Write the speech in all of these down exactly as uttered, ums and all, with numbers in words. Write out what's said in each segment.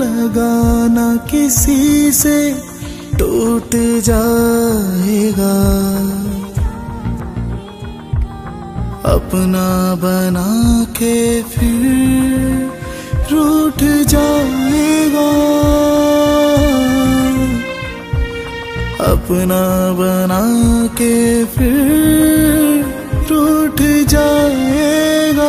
लगाना किसी से टूट जाएगा, अपना बना के फिर रूठ जाएगा, अपना बना के फिर रूठ जाएगा।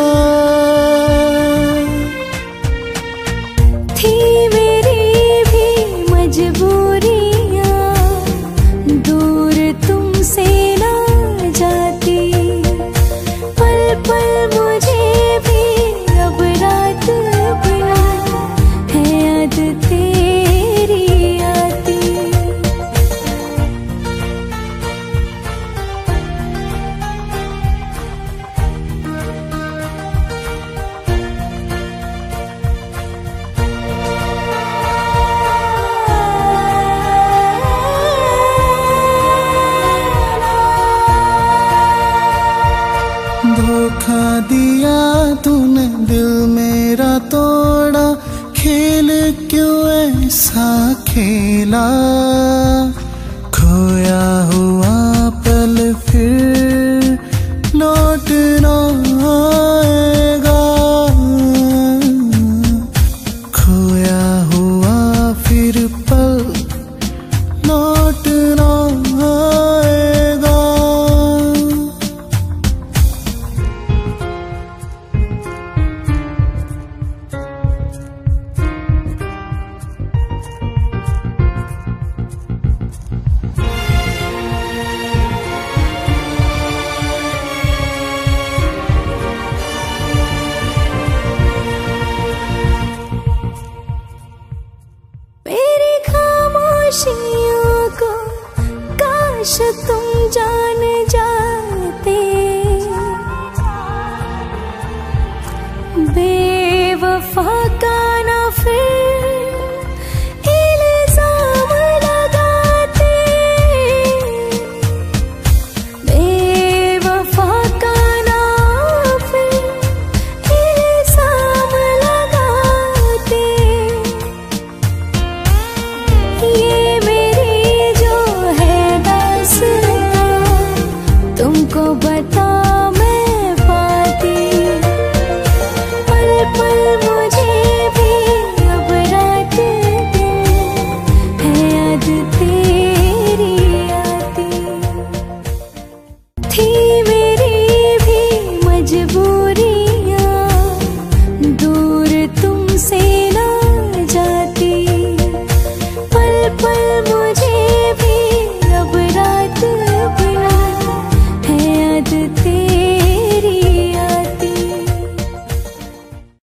थी मेरी भी मजबूरियां, दूर तुमसे ना जाती, पल पल मुझे भी अब रात बिना है याद तेरी आती। धोखा दिया तूने, दिल मेरा तोड़ा, खेल क्यों ऐसा खेला, खोया हुआ पल फिर लौट ना आएगा, खोया हुआ फिर पल लौट ना आएगा। खामोशियों को काश तुम जान जाते, बेवफा का ना फिर इल्जाम लगाते, बेवफा का ना फिर इल्जाम लगाते। ये मेरी जो है दास्तां, तुमको बता मैं पाती, पल पल मुझे भी अब रात दिन है याद तेरी आती। थी